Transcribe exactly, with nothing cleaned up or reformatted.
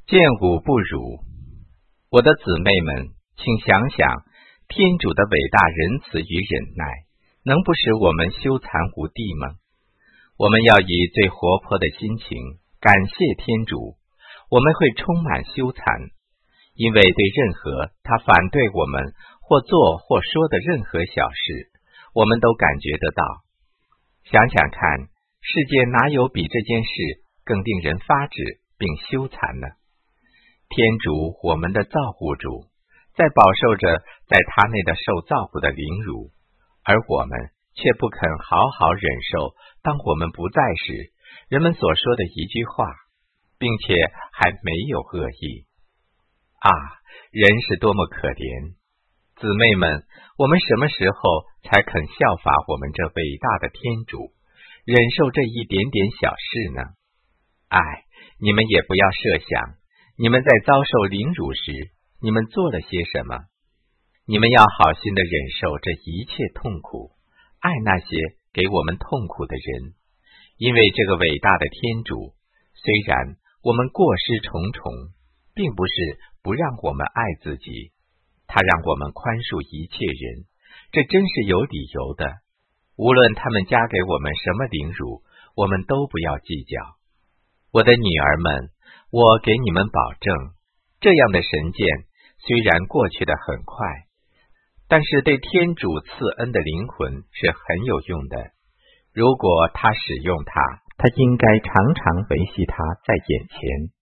见吾不辱。我的姊妹们，请想想，天主的伟大仁慈与忍耐，能不使我们羞惭无地吗？我们要以最活泼的心情感谢天主，我们会充满羞惭，因为对任何他反对我们或做或说的任何小事，我们都感觉得到。想想看，世界哪有比这件事更令人发指并羞惭呢？天主，我们的造物主，在饱受着在他内的受造物的凌辱，而我们却不肯好好忍受当我们不在时人们所说的一句话，并且还没有恶意。啊，人是多么可怜！姊妹们，我们什么时候才肯效法我们这伟大的天主，忍受这一点点小事呢？唉，你们也不要设想，你们在遭受凌辱时，你们做了些什么？你们要好心的忍受这一切痛苦，爱那些给我们痛苦的人，因为这个伟大的天主，虽然我们过失重重，并不是不让我们爱自己，他让我们宽恕一切人，这真是有理由的。无论他们加给我们什么凌辱，我们都不要计较。我的女儿们，我给你们保证，这样的神剑虽然过去的很快，但是对天主赐恩的灵魂是很有用的。如果他使用它，他应该常常维系它在眼前。